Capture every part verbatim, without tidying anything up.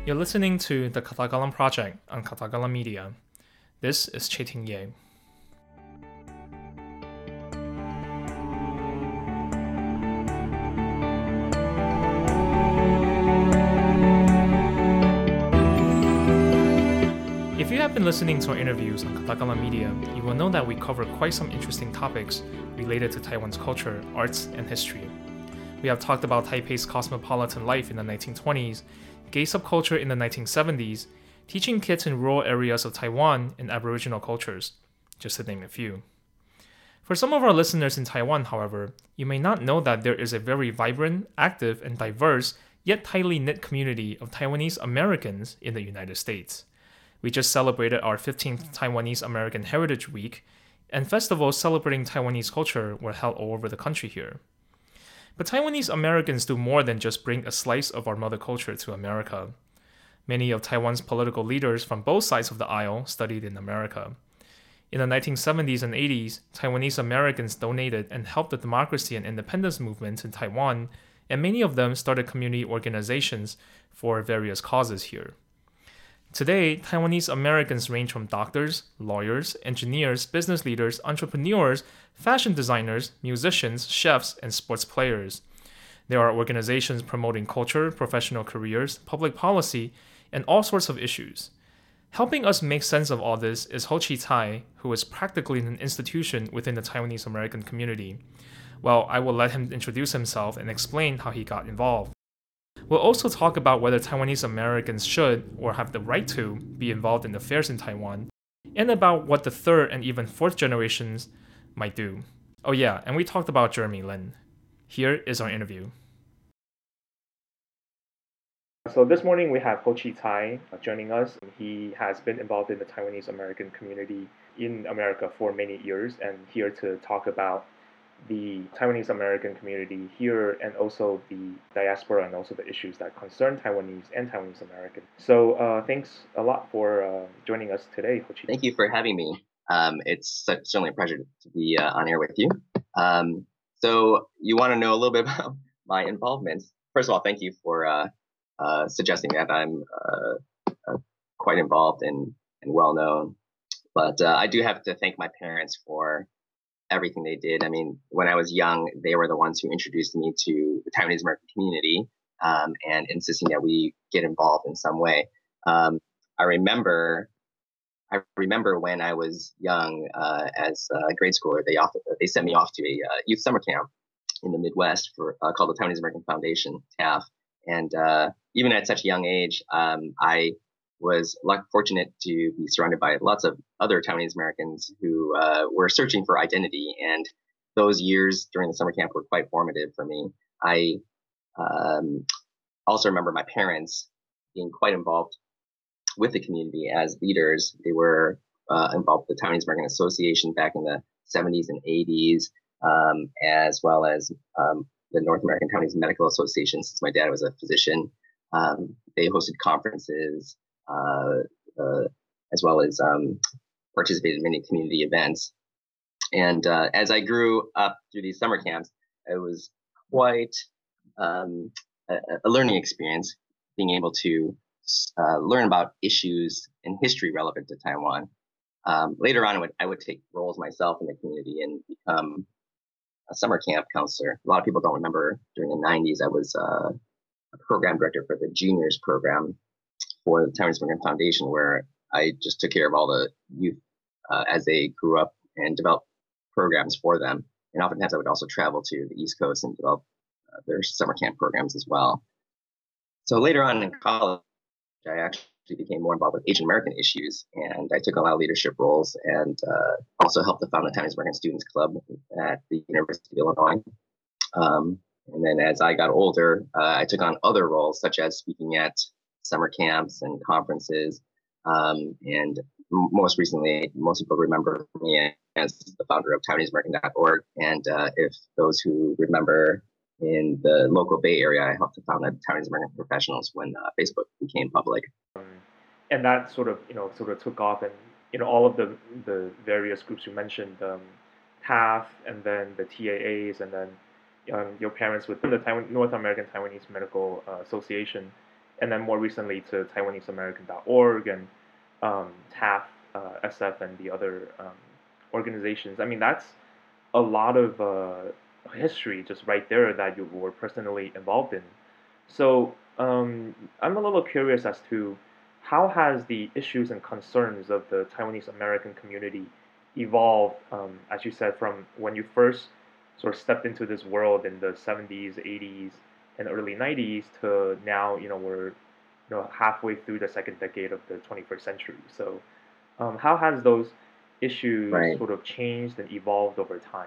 You're listening to the Katagalan Project on Katagalan Media. This is Cheting Ye. If you have been listening to our interviews on Katagalan Media, you will know that we cover quite some interesting topics related to Taiwan's culture, arts, and history. We have talked about Taipei's cosmopolitan life in the nineteen twenties, gay subculture in the nineteen seventies, teaching kids in rural areas of Taiwan, and Aboriginal cultures, just to name a few. For some of our listeners in Taiwan, however, you may not know that there is a very vibrant, active, and diverse, yet tightly knit community of Taiwanese Americans in the United States. We just celebrated our fifteenth Taiwanese American Heritage Week, and festivals celebrating Taiwanese culture were held all over the country here. But Taiwanese Americans do more than just bring a slice of our mother culture to America. Many of Taiwan's political leaders from both sides of the aisle studied in America. In the nineteen seventies and eighties, Taiwanese Americans donated and helped the democracy and independence movement in Taiwan, and many of them started community organizations for various causes here. Today, Taiwanese Americans range from doctors, lawyers, engineers, business leaders, entrepreneurs, fashion designers, musicians, chefs, and sports players. There are organizations promoting culture, professional careers, public policy, and all sorts of issues. Helping us make sense of all this is Ho Chi Tai, who is practically an institution within the Taiwanese American community. Well, I will let him introduce himself and explain how he got involved. We'll also talk about whether Taiwanese Americans should, or have the right to, be involved in affairs in Taiwan, and about what the third and even fourth generations might do. Oh yeah, and we talked about Jeremy Lin. Here is our interview. So this morning we have Ho Chi Tai joining us. He has been involved in the Taiwanese American community in America for many years, and here to talk about the Taiwanese American community here and also the diaspora and also the issues that concern Taiwanese and Taiwanese Americans. So uh, thanks a lot for uh, joining us today, Ho Chi. Thank you for having me. Um, it's certainly a pleasure to be uh, on air with you. Um, so you want to know a little bit about my involvement. First of all, thank you for uh, uh, suggesting that I'm uh, uh, quite involved and, and well known. But uh, I do have to thank my parents for everything they did. I mean, when I was young, they were the ones who introduced me to the Taiwanese American community um, and insisting that we get involved in some way. Um, I remember, I remember when I was young, uh, as a grade schooler, they offered, they sent me off to a uh, youth summer camp in the Midwest for uh, called the Taiwanese American Foundation, T A F. And uh, even at such a young age, um, I was luck- fortunate to be surrounded by lots of other Taiwanese Americans who uh, were searching for identity. And those years during the summer camp were quite formative for me. I um, also remember my parents being quite involved with the community as leaders. They were uh, involved with the Taiwanese American Association back in the seventies and eighties, um, as well as um, the North American Taiwanese Medical Association, since my dad was a physician. Um, they hosted conferences, Uh, uh, as well as um, participated in many community events. And uh, as I grew up through these summer camps, it was quite um, a, a learning experience, being able to uh, learn about issues and history relevant to Taiwan. Um, later on, I would, I would take roles myself in the community and become a summer camp counselor. A lot of people don't remember during the nineties, I was uh, a program director for the juniors program for the Taiwanese American Foundation, where I just took care of all the youth uh, as they grew up and developed programs for them. And oftentimes I would also travel to the East Coast and develop uh, their summer camp programs as well. So later on in college, I actually became more involved with Asian American issues, and I took a lot of leadership roles and uh, also helped to found the Taiwanese American Students Club at the University of Illinois. Um, and then as I got older, uh, I took on other roles, such as speaking at summer camps and conferences. Um, and m- most recently, most people remember me as the founder of Taiwanese American dot org. And uh, if those who remember in the local Bay Area, I helped to found the Taiwanese American Professionals when uh, Facebook became public. Um, and that sort of, you know, sort of took off, and you know, all of the the various groups you mentioned, um, T A F, and then the T A As, and then um, your parents within the Taiwan, North American Taiwanese Medical uh, Association. and then more recently to Taiwanese American dot org and um, T A F, uh, S F, and the other um, organizations. I mean, that's a lot of uh, history just right there that you were personally involved in. So um, I'm a little curious as to how has the issues and concerns of the Taiwanese American community evolved, um, as you said, from when you first sort of stepped into this world in the seventies, eighties, and early nineties to now, you know, we're you know halfway through the second decade of the twenty-first century. So um, how has those issues Right. sort of changed and evolved over time?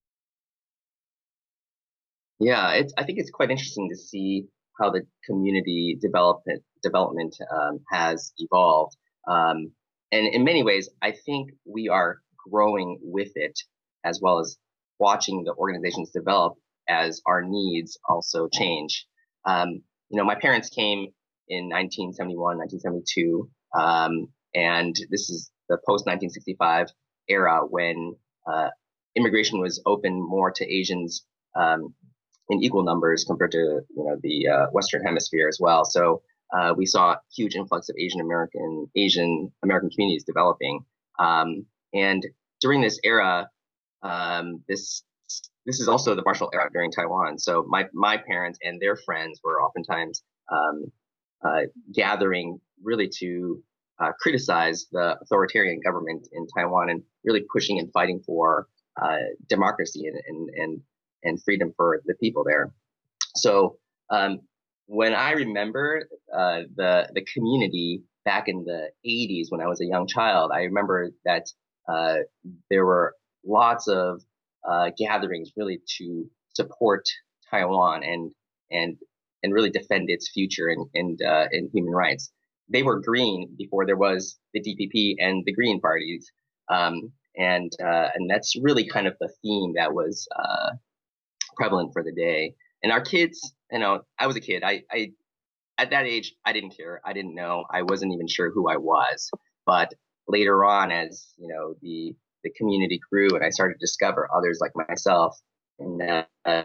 Yeah, it's, I think it's quite interesting to see how the community development development um, has evolved. Um, and in many ways, I think we are growing with it, as well as watching the organizations develop as our needs also change. Um, you know, my parents came in nineteen seventy-one, nineteen seventy-two, um, and this is the post nineteen sixty-five era when uh, immigration was open more to Asians um, in equal numbers compared to you know the uh, Western Hemisphere as well. So uh, we saw a huge influx of Asian American Asian American communities developing, um, and during this era, um, this this is also the martial era during Taiwan. So my my parents and their friends were oftentimes um, uh, gathering really to uh, criticize the authoritarian government in Taiwan and really pushing and fighting for uh, democracy and, and and and freedom for the people there. So um, when I remember uh, the the community back in the eighties when I was a young child, I remember that uh, there were lots of uh, gatherings really to support Taiwan and and and really defend its future and and, uh, and human rights. They were green before there was the D P P and the Green parties, um, and uh, and that's really kind of the theme that was uh, prevalent for the day. And our kids, you know, I was a kid. I, I at that age, I didn't care. I didn't know. I wasn't even sure who I was. But later on, as you know, the the community grew, and I started to discover others like myself, and uh,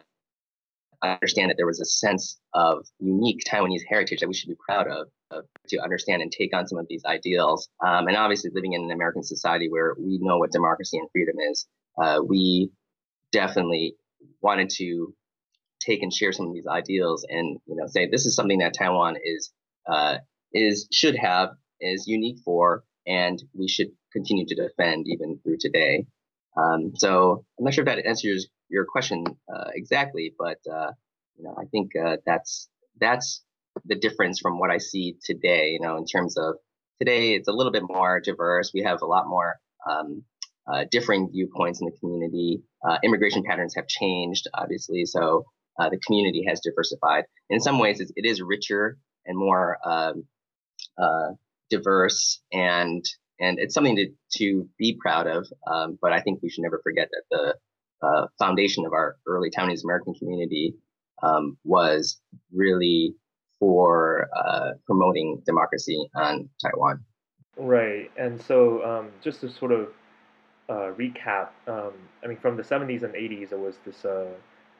I understand that there was a sense of unique Taiwanese heritage that we should be proud of, of to understand and take on some of these ideals. Um, and obviously, living in an American society where we know what democracy and freedom is, uh, we definitely wanted to take and share some of these ideals and you know say this is something that Taiwan is uh, is should have is unique for and we should continue to defend even through today. Um, so I'm not sure if that answers your question uh, exactly, but uh, you know I think uh, that's that's the difference from what I see today. You know, in terms of today, it's a little bit more diverse. We have a lot more um, uh, differing viewpoints in the community. Uh, immigration patterns have changed, obviously, so uh, the community has diversified. In some ways, it's, it is richer and more um, uh, diverse, and and it's something to to be proud of. Um, but I think we should never forget that the uh, foundation of our early Taiwanese American community um, was really for uh, promoting democracy on Taiwan. Right. And so um, just to sort of uh, recap, um, I mean, from the seventies and eighties, there was this uh,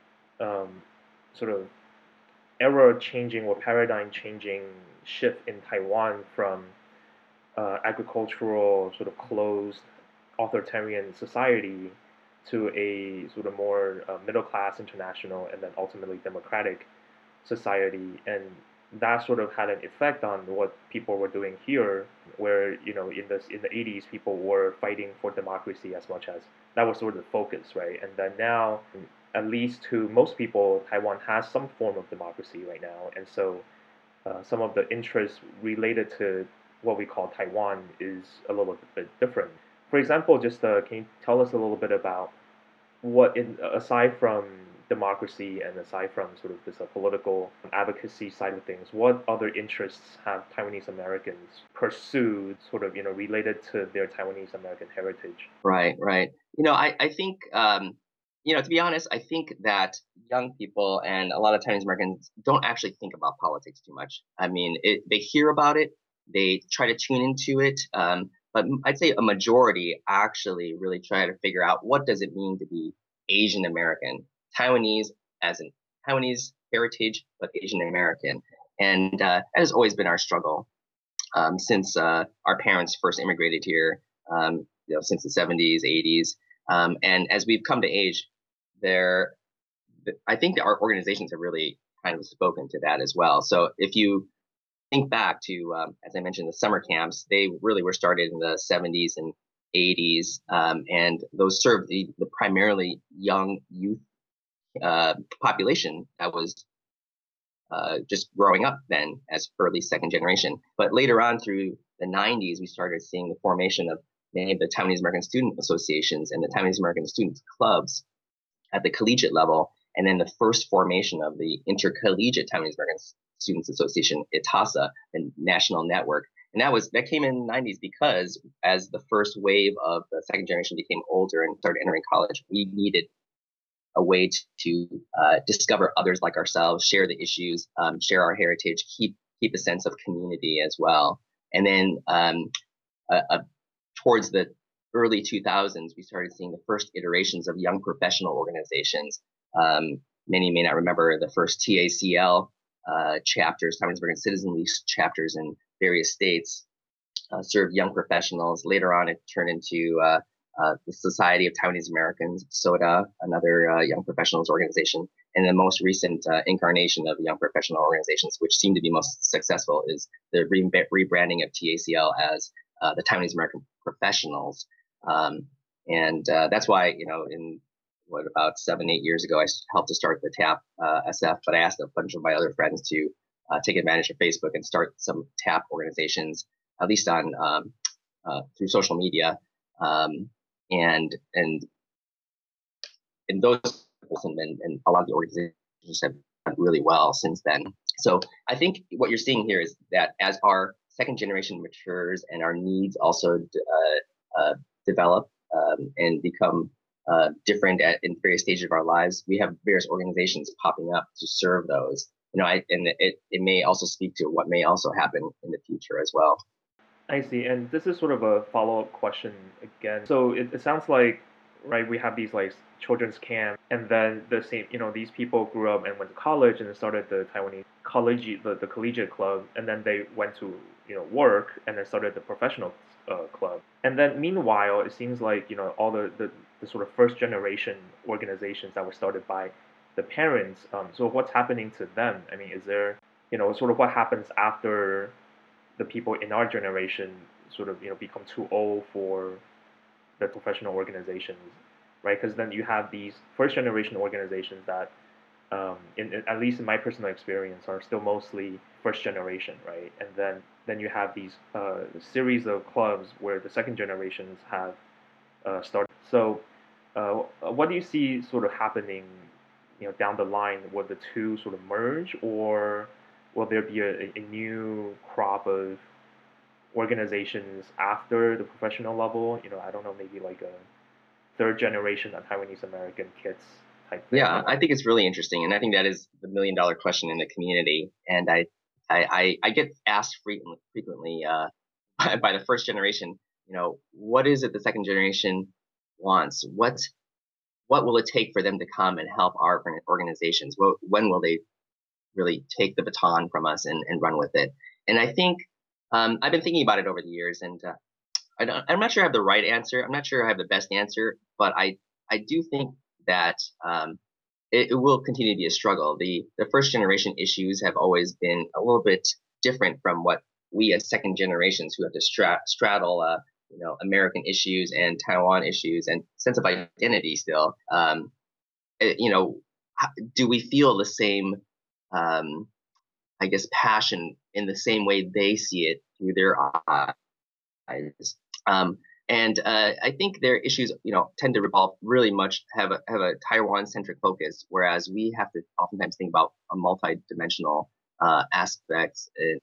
um, sort of era changing or paradigm changing shift in Taiwan from uh, agricultural, sort of closed authoritarian society to a sort of more uh, middle class, international, and then ultimately democratic society. And that sort of had an effect on what people were doing here, where you know in the in the eighties people were fighting for democracy as much as that was sort of the focus, right? And then now, at least to most people, Taiwan has some form of democracy right now, and so uh, some of the interests related to what we call Taiwan is a little bit different. For example, just uh, can you tell us a little bit about what, in, aside from democracy and aside from sort of this uh, political advocacy side of things, what other interests have Taiwanese Americans pursued, sort of you know related to their Taiwanese American heritage? Right, right. You know, I, I think, um, you know, to be honest, I think that young people and a lot of Chinese Americans don't actually think about politics too much. I mean, it, they hear about it, they try to tune into it, um, but m- I'd say a majority actually really try to figure out what does it mean to be Asian American, Taiwanese as in Taiwanese heritage, but Asian American. And uh, that has always been our struggle um, since uh, our parents first immigrated here, um, you know, since the seventies, eighties. Um, and as we've come to age, there, I think that our organizations have really kind of spoken to that as well. So if you think back to, um, as I mentioned, the summer camps, they really were started in the seventies and eighties, um, and those served the, the primarily young youth uh, population that was uh, just growing up then as early second generation. But later on through the nineties, we started seeing the formation of many of the Taiwanese American student associations and the Taiwanese American student clubs at the collegiate level, and then the first formation of the Intercollegiate Taiwanese American Students Association, I T A S A, the national network. And that was that came in the nineties because as the first wave of the second generation became older and started entering college, we needed a way to uh, discover others like ourselves, share the issues, um, share our heritage, keep keep a sense of community as well. And then um, uh, uh, towards the early two thousands, we started seeing the first iterations of young professional organizations. Um, many may not remember the first T A C L uh, chapters, Taiwanese American Citizen League chapters in various states, uh, served young professionals. Later on, it turned into uh, uh, the Society of Taiwanese Americans, SOTA, another uh, young professionals organization. And the most recent uh, incarnation of young professional organizations, which seem to be most successful, is the re- rebranding of T A C L as uh, the Taiwanese American Professionals. Um, and uh, that's why, you know, in what about seven, eight years ago, I helped to start the TAP uh, S F, but I asked a bunch of my other friends to uh, take advantage of Facebook and start some TAP organizations, at least on um, uh, through social media. Um, and and and those and, and a lot of the organizations have done really well since then. So I think what you're seeing here is that as our second generation matures and our needs also uh, uh, develop um, and become uh, different at, in various stages of our lives, we have various organizations popping up to serve those. You know, I, and it, it may also speak to what may also happen in the future as well. I see. And this is sort of a follow-up question again. So it, it sounds like, right, we have these like children's camp, and then the same, you know, these people grew up and went to college and then started the Taiwanese college, the, the collegiate club, and then they went to, you know, work and then started the professional uh, club. And then meanwhile, it seems like, you know, all the, the, the sort of first generation organizations that were started by the parents. Um, so what's happening to them? I mean, is there, you know, sort of what happens after the people in our generation sort of, you know, become too old for the professional organizations, right? Because then you have these first generation organizations that, um, in, in, at least in my personal experience, are still mostly first generation, right? And then then you have these uh, series of clubs where the second generations have uh, started. So, uh, what do you see sort of happening, you know, down the line? Will the two sort of merge, or will there be a, a new crop of organizations after the professional level? You know, I don't know, maybe like a third generation of Taiwanese American kids type thing. Yeah, I think it's really interesting, and I think that is the million dollar question in the community. And I, I, I, I get asked frequently, frequently uh, by, by the first generation, you know, what is it the second generation wants? What, what will it take for them to come and help our organizations? Well, when will they really take the baton from us and, and run with it? And I think um, I've been thinking about it over the years, and uh, I don't, I'm not sure I have the right answer. I'm not sure I have the best answer, but I, I do think that um, it, it will continue to be a struggle. The the first generation issues have always been a little bit different from what we as second generations who have to stra- straddle, uh, you know, American issues and Taiwan issues and sense of identity still. Um, it, you know, do we feel the same, um, I guess, passion in the same way they see it through their eyes? Um, and uh, I think their issues, you know, tend to revolve really much have a have a Taiwan-centric focus, whereas we have to oftentimes think about a multi-dimensional uh, aspects in,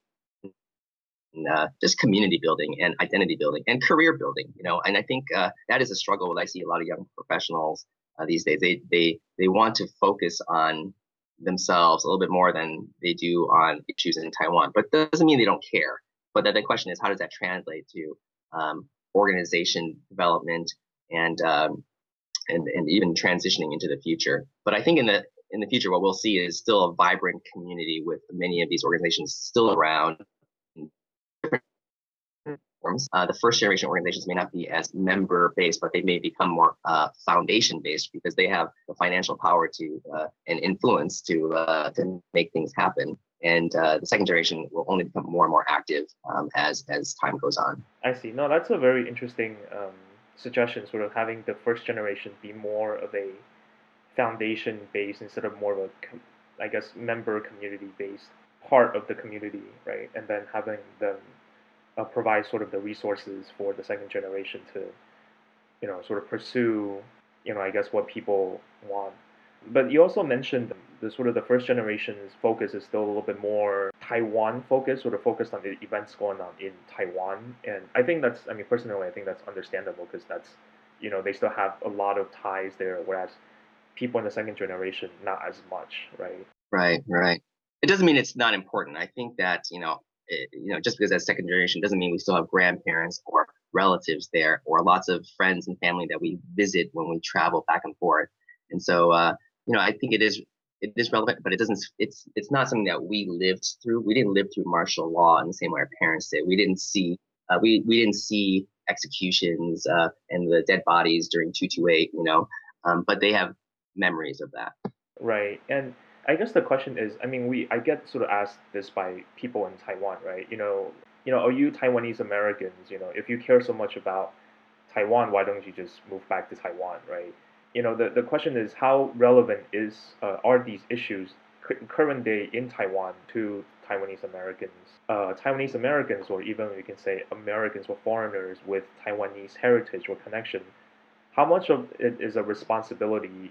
in uh, just community building and identity building and career building. You know, and I think uh, that is a struggle that I see a lot of young professionals uh, these days. They they they want to focus on themselves a little bit more than they do on issues in Taiwan, but that doesn't mean they don't care. But then the question is, how does that translate to um, organization development and, um, and and even transitioning into the future? But I think in the in the future, what we'll see is still a vibrant community with many of these organizations still around in different forms. Uh, the first generation organizations may not be as member based, but they may become more uh, foundation based because they have the financial power to uh, and influence to uh, to make things happen. And uh, the second generation will only become more and more active um, as as time goes on. I see. No, that's a very interesting um, suggestion. Sort of having the first generation be more of a foundation based instead of more of a, com- I guess, member community based part of the community, right? And then having them uh, provide sort of the resources for the second generation to, you know, sort of pursue, you know, I guess what people want. But you also mentioned the sort of the first generation's focus is still a little bit more Taiwan focused, sort of focused on the events going on in Taiwan. And I think that's, I mean, personally, I think that's understandable because that's, you know, they still have a lot of ties there, whereas people in the second generation, not as much, right? Right, right. It doesn't mean it's not important. I think that, you know, it, you know, just because that's second generation doesn't mean we still have grandparents or relatives there or lots of friends and family that we visit when we travel back and forth. And so, uh, you know, I think it is it is relevant, but it doesn't. It's it's not something that we lived through. We didn't live through martial law in the same way our parents did. We didn't see uh, we we didn't see executions uh, and the dead bodies during two two eight. You know, um, but they have memories of that. Right. And I guess the question is, I mean, we I get sort of asked this by people in Taiwan, right? You know, you know, are you Taiwanese Americans? You know, if you care so much about Taiwan, why don't you just move back to Taiwan, right? You know, the, the question is how relevant is uh, are these issues cu- current day in Taiwan to Taiwanese Americans? Uh, Taiwanese Americans, or even we can say Americans or foreigners with Taiwanese heritage or connection, how much of it is a responsibility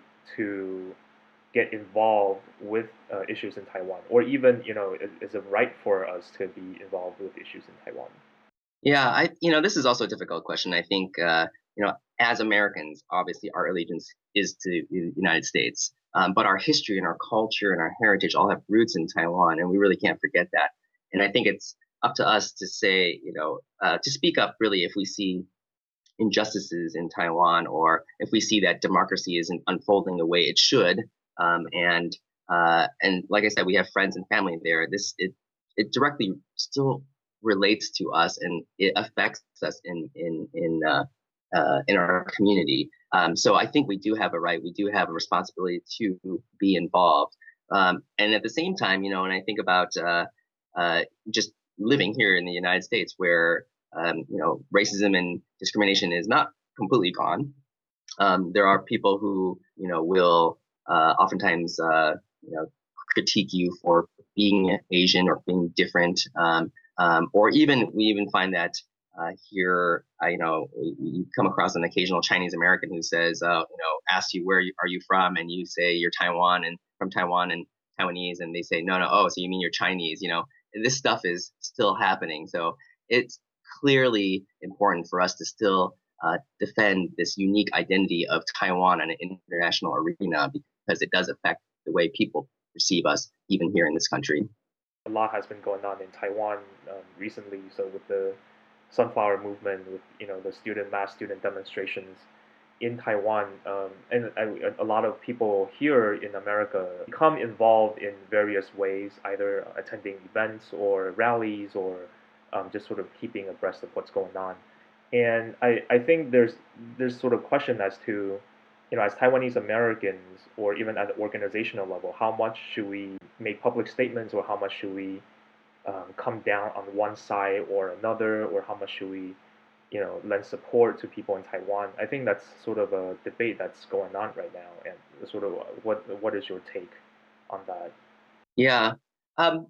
to get involved with uh, issues in Taiwan, or even you know, is, is it right for us to be involved with issues in Taiwan? Yeah, I you know this is also a difficult question. I think uh, you know as Americans, obviously our allegiance is to the United States, um, but our history and our culture and our heritage all have roots in Taiwan, and we really can't forget that. And I think it's up to us to say, you know, uh, to speak up really if we see injustices in Taiwan or if we see that democracy isn't unfolding the way it should. Um, and uh, and like I said, we have friends and family there. This it it directly still relates to us and it affects us in in in uh, uh, in our community. Um, so I think we do have a right, we do have a responsibility to be involved. Um, and at the same time, you know, when I think about uh, uh, just living here in the United States, where um, you know racism and discrimination is not completely gone, um, there are people who you know will uh, oftentimes uh, you know critique you for being Asian or being different, um, um, or even we even find that uh, here, uh, you know, you come across an occasional Chinese American who says, uh, you know, asks you where you, are you from, and you say you're Taiwan and from Taiwan and Taiwanese, and they say no, no, oh, so you mean you're Chinese, you know, and this stuff is still happening. So it's clearly important for us to still uh, defend this unique identity of Taiwan in an international arena because it does affect the way people perceive us, even here in this country. A lot has been going on in Taiwan um, recently. So with the Sunflower Movement, with you know the student mass student demonstrations in Taiwan, um, and I, a lot of people here in America become involved in various ways, either attending events or rallies or um, just sort of keeping abreast of what's going on. And I, I think there's there's sort of question as to, you know, as Taiwanese Americans or even at the organizational level, how much should we make public statements or how much should we um, come down on one side or another, or how much should we, you know, lend support to people in Taiwan? I think that's sort of a debate that's going on right now, and sort of what what is your take on that? Yeah, um,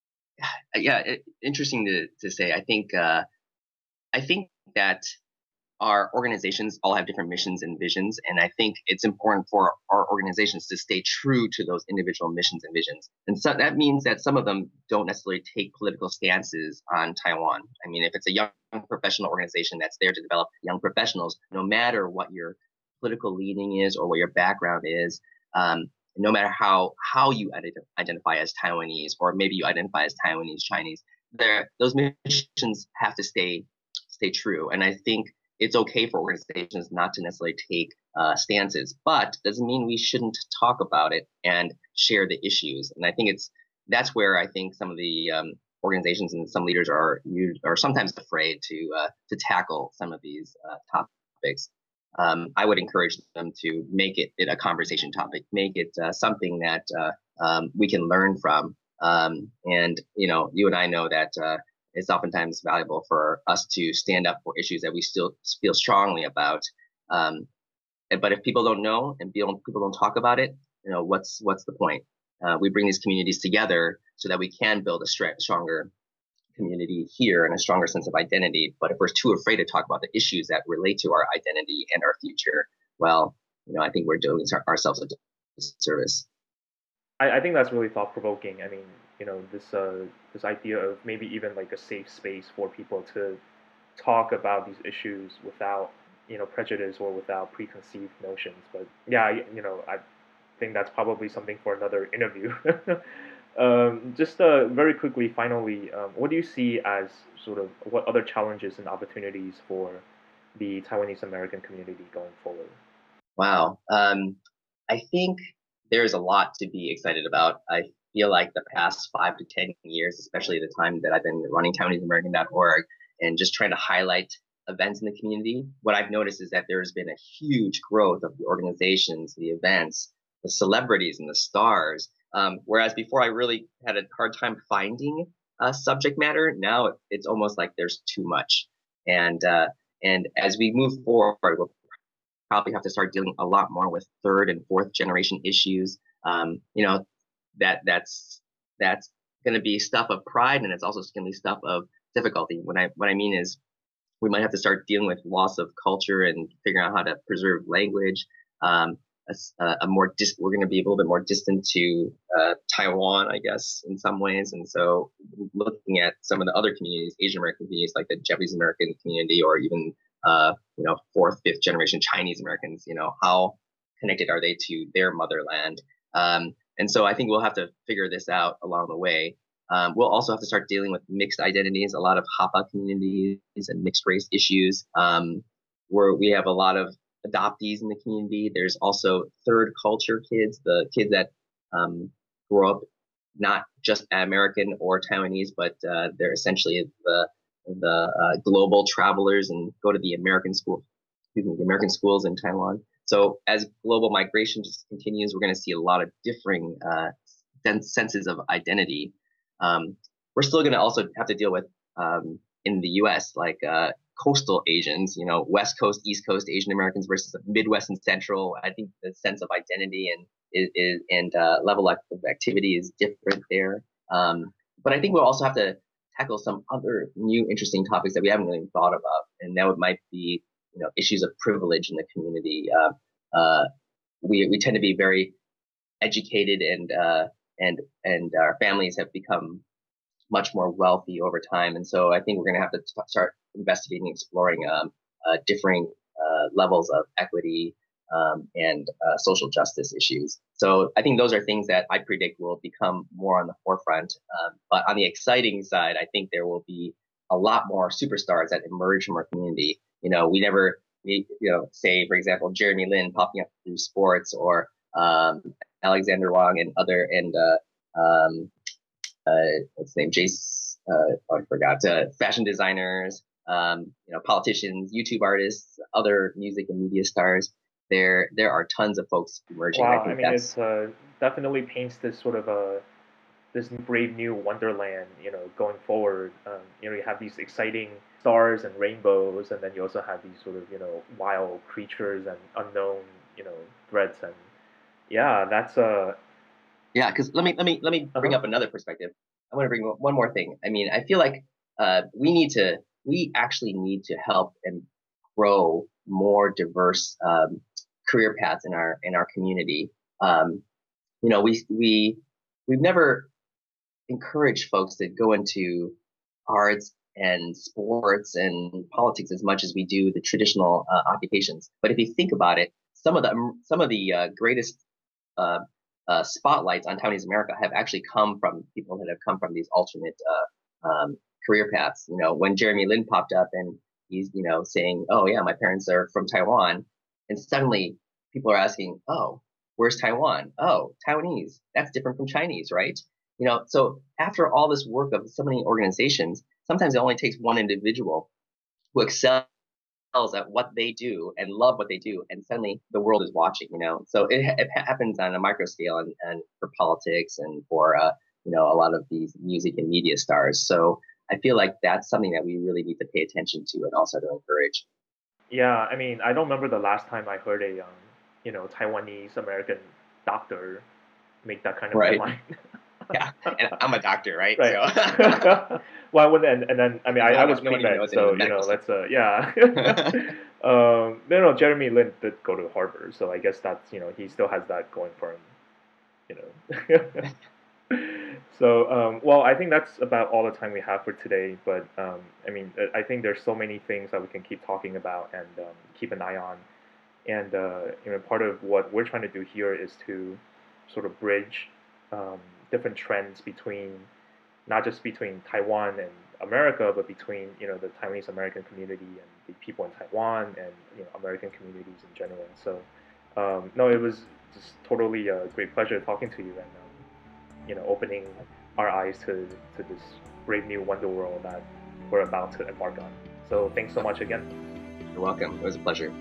yeah, it, interesting to to say. I think uh, I think that our organizations all have different missions and visions, and I think it's important for our organizations to stay true to those individual missions and visions. And so that means that some of them don't necessarily take political stances on Taiwan. I mean, if it's a young professional organization that's there to develop young professionals, no matter what your political leaning is or what your background is, um, no matter how how you ident- identify as Taiwanese or maybe you identify as Taiwanese Chinese, there those missions have to stay stay true. And I think it's okay for organizations not to necessarily take uh, stances, but doesn't mean we shouldn't talk about it and share the issues. And I think it's that's where I think some of the um, organizations and some leaders are are sometimes afraid to uh, to tackle some of these uh, topics. Um, I would encourage them to make it, it a conversation topic, make it uh, something that uh, um, we can learn from. Um, and you know, you and I know that uh, it's oftentimes valuable for us to stand up for issues that we still feel strongly about. Um, but if people don't know and people don't talk about it, you know, what's what's the point? Uh, we bring these communities together so that we can build a stronger community here and a stronger sense of identity. But if we're too afraid to talk about the issues that relate to our identity and our future, well, you know, I think we're doing ourselves a disservice. I, I think that's really thought provoking. I mean, you know, this uh, this idea of maybe even like a safe space for people to talk about these issues without, you know, prejudice or without preconceived notions. But yeah, you know, I think that's probably something for another interview. um, just uh, very quickly, finally, um, what do you see as sort of what other challenges and opportunities for the Taiwanese American community going forward? Wow. Um, I think there's a lot to be excited about. I feel like the past five to ten years, especially the time that I've been running Taiwanese American dot org and just trying to highlight events in the community, what I've noticed is that there's been a huge growth of the organizations, the events, the celebrities, and the stars. Um, whereas before I really had a hard time finding uh, subject matter, now it's almost like there's too much. And uh, and as we move forward, we'll probably have to start dealing a lot more with third and fourth generation issues. Um, you know, that that's that's going to be stuff of pride, and it's also going to be stuff of difficulty. What I what I mean is, we might have to start dealing with loss of culture and figuring out how to preserve language. Um, a, a more dis- we're going to be a little bit more distant to uh, Taiwan, I guess, in some ways. And so, looking at some of the other communities, Asian American communities, like the Japanese American community, or even uh, you know, fourth, fifth generation Chinese Americans, you know, how connected are they to their motherland? Um, and so, I think we'll have to figure this out along the way. Um, we'll also have to start dealing with mixed identities, a lot of Hapa communities and mixed race issues, um, where we have a lot of adoptees in the community. There's also third culture kids, the kids that um, grow up not just American or Taiwanese, but uh, they're essentially the the uh, global travelers and go to the American school, excuse me, the American schools in Taiwan. So as global migration just continues, we're going to see a lot of differing uh, senses of identity. Um, we're still going to also have to deal with um, in the U S like uh, coastal Asians, you know, West Coast, East Coast Asian Americans versus Midwest and Central. I think the sense of identity and is, is and uh, level of activity is different there. Um, but I think we'll also have to tackle some other new interesting topics that we haven't really thought about, and that might be, you know, issues of privilege in the community. Uh, uh, we we tend to be very educated, and uh, and and our families have become much more wealthy over time, and so I think we're going to have to t- start investigating, exploring um, uh, differing uh, levels of equity um, and uh, social justice issues. So I think those are things that I predict will become more on the forefront. Um, but on the exciting side, I think there will be a lot more superstars that emerge from our community. You know, we never, we, you know, say for example, Jeremy Lin popping up through sports, or um, Alexander Wang and other and uh, um, uh, what's his name, Jace, uh, oh, I forgot, uh, fashion designers, um, you know, politicians, YouTube artists, other music and media stars. There, there are tons of folks emerging. Wow, I think I mean, that's it uh, definitely paints this sort of a this brave new wonderland, you know, going forward. Um, you know, you have these exciting stars and rainbows, and then you also have these sort of, you know, wild creatures and unknown, you know, threats. And yeah, that's a uh, yeah. Because let me let me let me bring uh-huh. up another perspective. I want to bring one more thing. I mean, I feel like uh, we need to we actually need to help and grow more diverse um, career paths in our in our community. Um, you know, we we we've never encouraged folks to go into arts and sports and politics as much as we do the traditional uh, occupations. But if you think about it, some of the some of the uh, greatest uh, uh, spotlights on Taiwanese America have actually come from people that have come from these alternate uh, um, career paths. You know, when Jeremy Lin popped up and he's, you know, saying, oh yeah, my parents are from Taiwan. And suddenly people are asking, oh, where's Taiwan? Oh, Taiwanese. That's different from Chinese, right? You know, so after all this work of so many organizations, sometimes it only takes one individual who excels at what they do and love what they do, and suddenly the world is watching, you know. So it, it happens on a micro scale, and, and for politics and for, uh, you know, a lot of these music and media stars. So I feel like that's something that we really need to pay attention to and also to encourage. Yeah, I mean, I don't remember the last time I heard a, um, you know, Taiwanese American doctor make that kind of Right. headline. Yeah, and I'm a doctor, right? Right. So. Well, when, and, and then, I mean, I, No, I was nobody pre-med, knows so, any you know, medical let's, uh, yeah. um, no, no, Jeremy Lin did go to Harvard, so I guess that's, you know, he still has that going for him, you know. So, um, well, I think that's about all the time we have for today, but, um, I mean, I think there's so many things that we can keep talking about and um, keep an eye on. And, uh, you know, part of what we're trying to do here is to sort of bridge um, different trends between, not just between Taiwan and America, but between, you know, the Taiwanese American community and the people in Taiwan and, you know, American communities in general. So, um, no, it was just totally a great pleasure talking to you and, um, you know, opening our eyes to, to this brave new wonder world that we're about to embark on. So thanks so much again. You're welcome. It was a pleasure.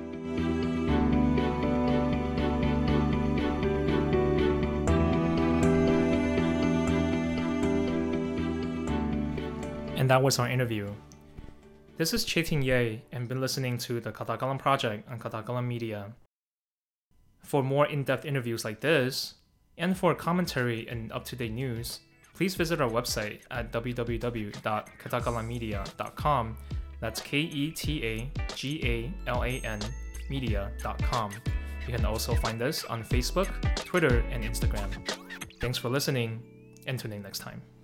And that was our interview. This is Chaitin Ye, and been listening to the Katagalan Project on Katagalan Media. For more in-depth interviews like this, and for commentary and up-to-date news, please visit our website at w w w dot katagalan media dot com. That's K E T A G A L A N media dot com. You can also find us on Facebook, Twitter, and Instagram. Thanks for listening, and tune in next time.